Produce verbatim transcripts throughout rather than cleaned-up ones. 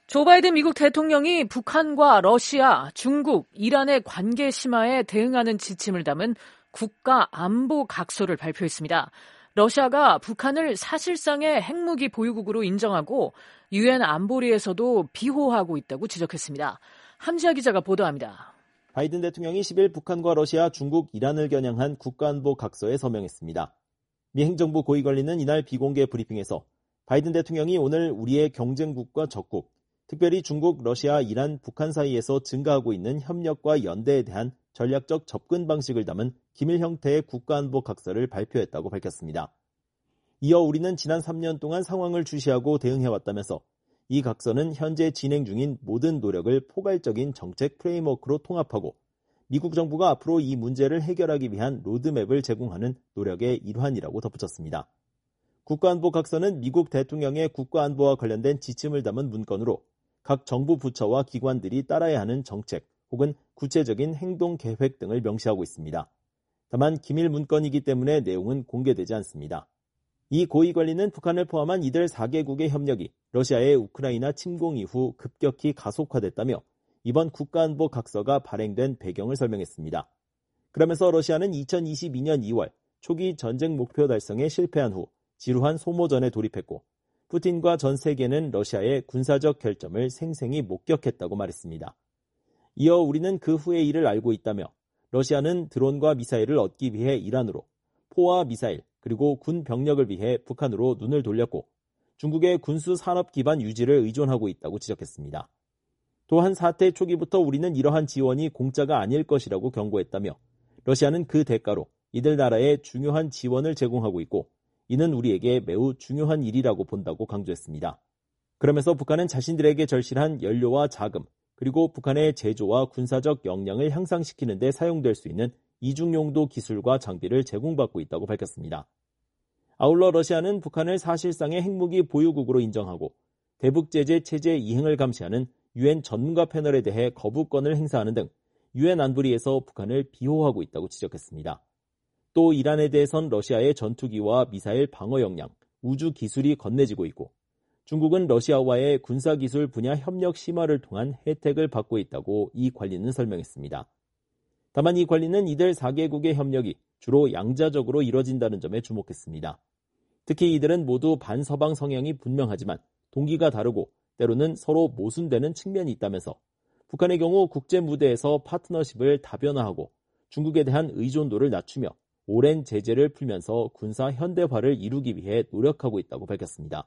조 바이든 미국 대통령이 북한과 러시아, 중국, 이란의 관계 심화에 대응하는 지침을 담은 국가 안보 각서를 발표했습니다. 러시아가 북한을 사실상의 핵무기 보유국으로 인정하고 유엔 안보리에서도 비호하고 있다고 지적했습니다. 함지아 기자가 보도합니다. 바이든 대통령이 십일 북한과 러시아, 중국, 이란을 겨냥한 국가안보 각서에 서명했습니다. 미 행정부 고위관리는 이날 비공개 브리핑에서 바이든 대통령이 오늘 우리의 경쟁국과 적국, 특별히 중국, 러시아, 이란, 북한 사이에서 증가하고 있는 협력과 연대에 대한 전략적 접근 방식을 담은 기밀 형태의 국가안보 각서를 발표했다고 밝혔습니다. 이어 우리는 지난 삼 년 동안 상황을 주시하고 대응해왔다면서 이 각서는 현재 진행 중인 모든 노력을 포괄적인 정책 프레임워크로 통합하고 미국 정부가 앞으로 이 문제를 해결하기 위한 로드맵을 제공하는 노력의 일환이라고 덧붙였습니다. 국가안보 각서는 미국 대통령의 국가안보와 관련된 지침을 담은 문건으로 각 정부 부처와 기관들이 따라야 하는 정책 혹은 구체적인 행동 계획 등을 명시하고 있습니다. 다만 기밀 문건이기 때문에 내용은 공개되지 않습니다. 이 고위관리는 북한을 포함한 이들 사 개국의 협력이 러시아의 우크라이나 침공 이후 급격히 가속화됐다며 이번 국가안보 각서가 발행된 배경을 설명했습니다. 그러면서 러시아는 이천이십이 년 이월 초기 전쟁 목표 달성에 실패한 후 지루한 소모전에 돌입했고 푸틴과 전 세계는 러시아의 군사적 결점을 생생히 목격했다고 말했습니다. 이어 우리는 그 후의 일을 알고 있다며 러시아는 드론과 미사일을 얻기 위해 이란으로, 포와 미사일 그리고 군 병력을 위해 북한으로 눈을 돌렸고 중국의 군수 산업 기반 유지를 의존하고 있다고 지적했습니다. 또한 사태 초기부터 우리는 이러한 지원이 공짜가 아닐 것이라고 경고했다며 러시아는 그 대가로 이들 나라에 중요한 지원을 제공하고 있고 이는 우리에게 매우 중요한 일이라고 본다고 강조했습니다. 그러면서 북한은 자신들에게 절실한 연료와 자금, 그리고 북한의 제조와 군사적 역량을 향상시키는 데 사용될 수 있는 이중용도 기술과 장비를 제공받고 있다고 밝혔습니다. 아울러 러시아는 북한을 사실상의 핵무기 보유국으로 인정하고 대북 제재 체제 이행을 감시하는 유엔 전문가 패널에 대해 거부권을 행사하는 등 유엔 안보리에서 북한을 비호하고 있다고 지적했습니다. 또 이란에 대해선 러시아의 전투기와 미사일 방어 역량, 우주 기술이 건네지고 있고 중국은 러시아와의 군사기술 분야 협력 심화를 통한 혜택을 받고 있다고 이 관리는 설명했습니다. 다만 이 관리는 이들 사 개국의 협력이 주로 양자적으로 이뤄진다는 점에 주목했습니다. 특히 이들은 모두 반서방 성향이 분명하지만 동기가 다르고 때로는 서로 모순되는 측면이 있다면서 북한의 경우 국제 무대에서 파트너십을 다변화하고 중국에 대한 의존도를 낮추며 오랜 제재를 풀면서 군사 현대화를 이루기 위해 노력하고 있다고 밝혔습니다.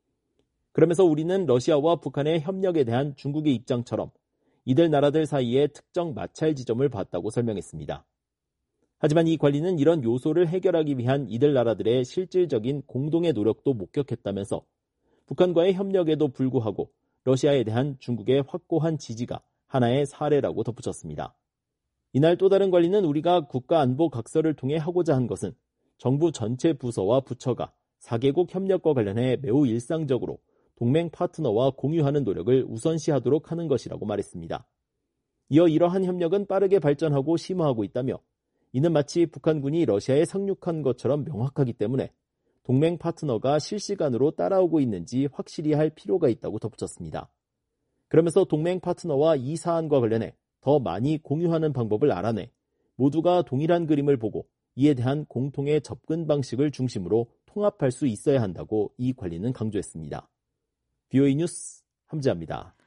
그러면서 우리는 러시아와 북한의 협력에 대한 중국의 입장처럼 이들 나라들 사이에 특정 마찰 지점을 봤다고 설명했습니다. 하지만 이 관리는 이런 요소를 해결하기 위한 이들 나라들의 실질적인 공동의 노력도 목격했다면서 북한과의 협력에도 불구하고 러시아에 대한 중국의 확고한 지지가 하나의 사례라고 덧붙였습니다. 이날 또 다른 관리는 우리가 국가안보 각서를 통해 하고자 한 것은 정부 전체 부서와 부처가 사 개국 협력과 관련해 매우 일상적으로 동맹 파트너와 공유하는 노력을 우선시하도록 하는 것이라고 말했습니다. 이어 이러한 협력은 빠르게 발전하고 심화하고 있다며 이는 마치 북한군이 러시아에 상륙한 것처럼 명확하기 때문에 동맹 파트너가 실시간으로 따라오고 있는지 확실히 할 필요가 있다고 덧붙였습니다. 그러면서 동맹 파트너와 이 사안과 관련해 더 많이 공유하는 방법을 알아내 모두가 동일한 그림을 보고 이에 대한 공통의 접근 방식을 중심으로 통합할 수 있어야 한다고 이 관리는 강조했습니다. 브이오에이 뉴스 함지아입니다.